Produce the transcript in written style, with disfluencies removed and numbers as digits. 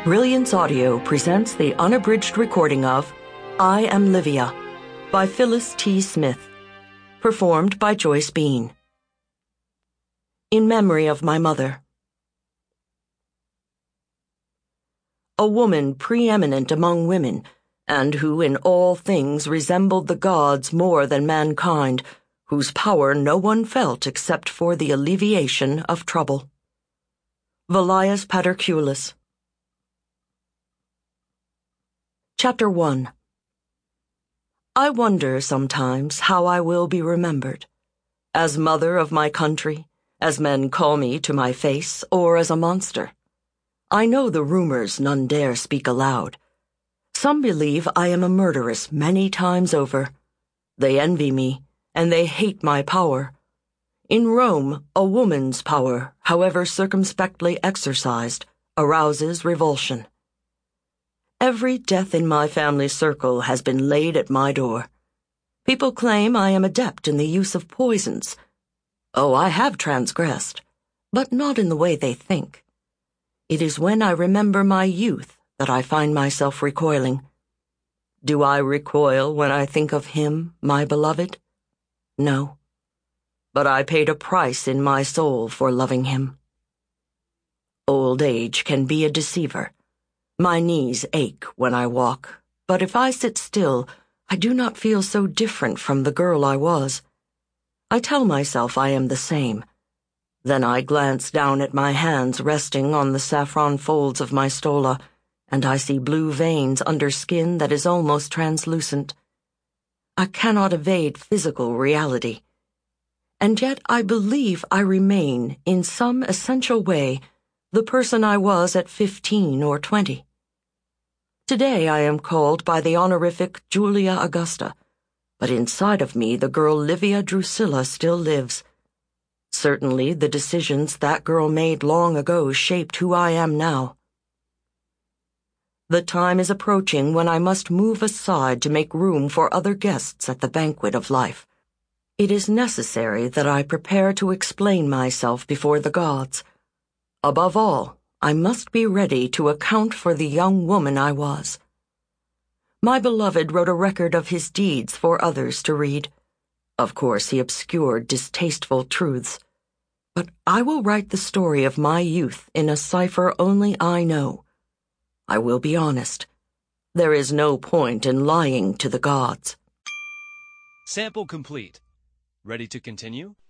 Brilliance Audio presents the unabridged recording of I Am Livia by Phyllis T. Smith, performed by Joyce Bean. In memory of my mother. A woman preeminent among women, and who in all things resembled the gods more than mankind, whose power no one felt except for the alleviation of trouble. Velleius Paterculus. Chapter 1. I wonder sometimes how I will be remembered, as mother of my country, as men call me to my face, or as a monster. I know the rumors none dare speak aloud. Some believe I am a murderess many times over. They envy me, and they hate my power. In Rome, a woman's power, however circumspectly exercised, arouses revulsion. Every death in my family circle has been laid at my door. People claim I am adept in the use of poisons. Oh, I have transgressed, but not in the way they think. It is when I remember my youth that I find myself recoiling. Do I recoil when I think of him, my beloved? No. But I paid a price in my soul for loving him. Old age can be a deceiver. My knees ache when I walk, but if I sit still, I do not feel so different from the girl I was. I tell myself I am the same. Then I glance down at my hands resting on the saffron folds of my stola, and I see blue veins under skin that is almost translucent. I cannot evade physical reality. And yet I believe I remain, in some essential way, the person I was at 15 or 20. Today I am called by the honorific Julia Augusta, but inside of me the girl Livia Drusilla still lives. Certainly the decisions that girl made long ago shaped who I am now. The time is approaching when I must move aside to make room for other guests at the banquet of life. It is necessary that I prepare to explain myself before the gods. Above all, I must be ready to account for the young woman I was. My beloved wrote a record of his deeds for others to read. Of course, he obscured distasteful truths. But I will write the story of my youth in a cipher only I know. I will be honest. There is no point in lying to the gods. Sample complete. Ready to continue?